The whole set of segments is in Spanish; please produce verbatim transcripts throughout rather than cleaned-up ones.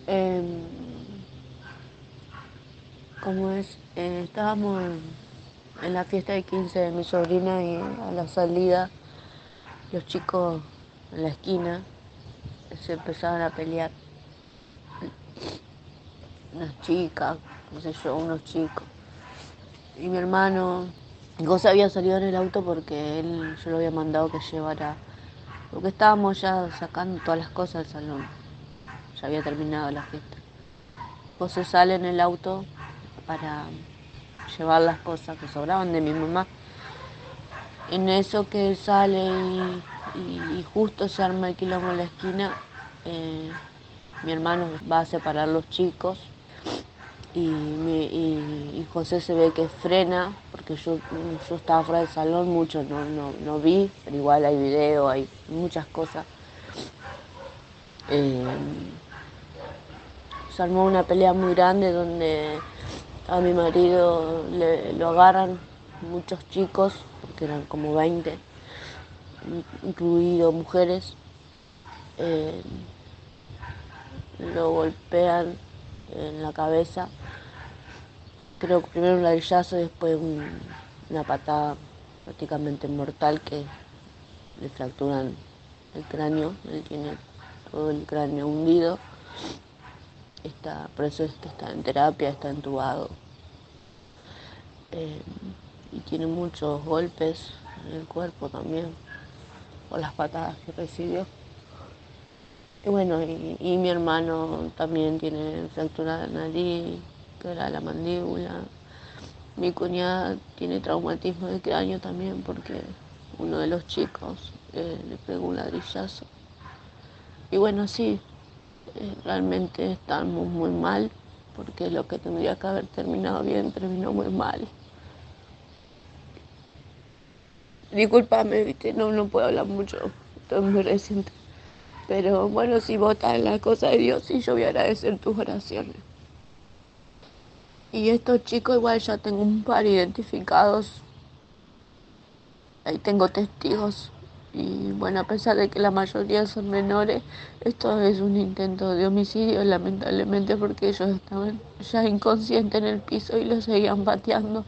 Em, como es, eh, estábamos en la fiesta de quince de mi sobrina y a la salida los chicos en la esquina se empezaban a pelear, unas chicas, no sé yo, unos chicos. Y mi hermano, José había salido en el auto porque él, yo lo había mandado que llevara, porque estábamos ya sacando todas las cosas del salón, ya había terminado la fiesta. José sale en el auto para llevar las cosas que sobraban de mi mamá. En eso que sale y, y- y justo se arma el quilombo en la esquina, eh, mi hermano va a separar los chicos y, mi- y- y José se ve que frena, porque yo, yo estaba fuera del salón, mucho no, no, no vi, pero igual hay video, hay muchas cosas. Eh, Se armó una pelea muy grande donde a mi marido le, lo agarran muchos chicos, porque eran como veinte, incluido mujeres. eh, lo golpean en la cabeza, creo que primero un ladillazo y después un- una patada prácticamente mortal que le fracturan el cráneo, él tiene todo el cráneo hundido, está, por eso es que está en terapia, está entubado, eh, y tiene muchos golpes en el cuerpo también por las patadas que recibió. Y bueno, y, y mi hermano también tiene fractura de nariz, que era la mandíbula. Mi cuñada tiene traumatismo de cráneo también porque uno de los chicos eh, le pegó un ladrillazo. Y bueno, sí, eh, realmente estamos muy mal porque lo que tendría que haber terminado bien terminó muy mal. Discúlpame, viste, no, no puedo hablar mucho, estoy muy reciente. Pero bueno, si vos estás en la cosa de Dios, sí, yo voy a agradecer tus oraciones. Y estos chicos igual ya tengo un par identificados, ahí tengo testigos. Y bueno, a pesar de que la mayoría son menores, esto es un intento de homicidio, lamentablemente, porque ellos estaban ya inconscientes en el piso y los seguían pateando.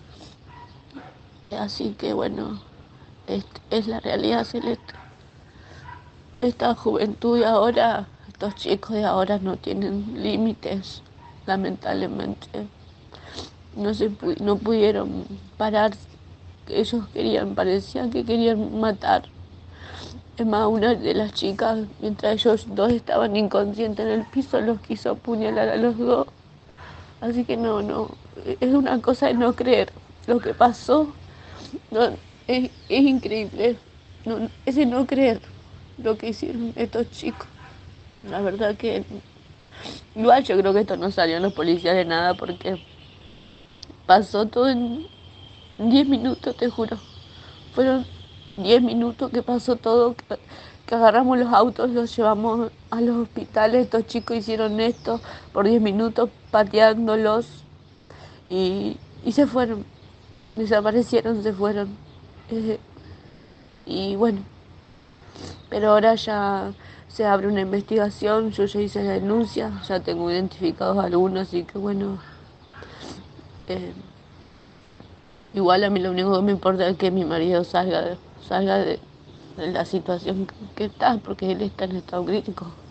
Así que bueno, es, es la realidad, Celeste. Esta juventud de ahora, estos chicos de ahora no tienen límites, lamentablemente. No se pu- no pudieron parar. Ellos querían, parecía que querían matar. Es más, una de las chicas, mientras ellos dos estaban inconscientes en el piso, los quiso apuñalar a los dos. Así que no, no, es una cosa de no creer. Lo que pasó no, es, es increíble. No, es de no creer lo que hicieron estos chicos. La verdad que igual yo creo que esto no salió en los policías de nada porque pasó todo en diez minutos, te juro. Fueron diez minutos que pasó todo, que, que agarramos los autos, los llevamos a los hospitales, estos chicos hicieron esto por diez minutos pateándolos y, y se fueron, desaparecieron, se fueron. Eh, y bueno, pero ahora ya se abre una investigación, yo ya hice la denuncia, ya tengo identificados algunos, así que bueno, eh, igual a mí lo único que me importa es que mi marido salga de, salga de, de la situación que, que está, porque él está en estado crítico.